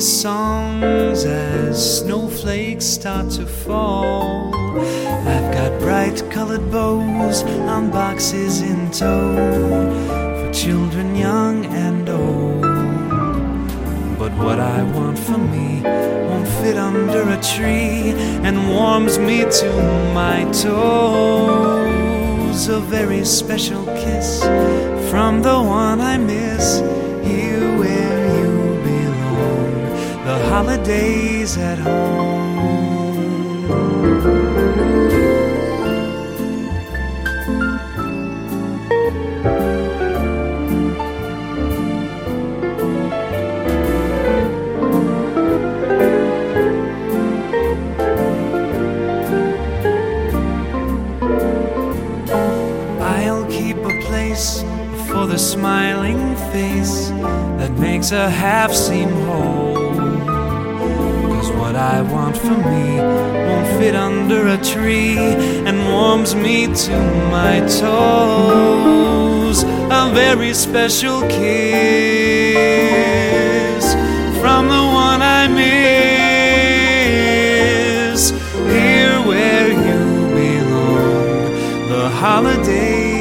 these songs as snowflakes start to fall. I've got bright colored bows on boxes in tow for children young and old. But what I want for me won't fit under a tree and warms me to my toes. A very special kiss from the one I miss, here where you belong, the holidays at home. I'll keep a place for the smiling face that makes a half seem whole. 'Cause what I want for me won't fit under a tree and warms me to my toes. A very special kiss from the one I miss, here where you belong, the holidays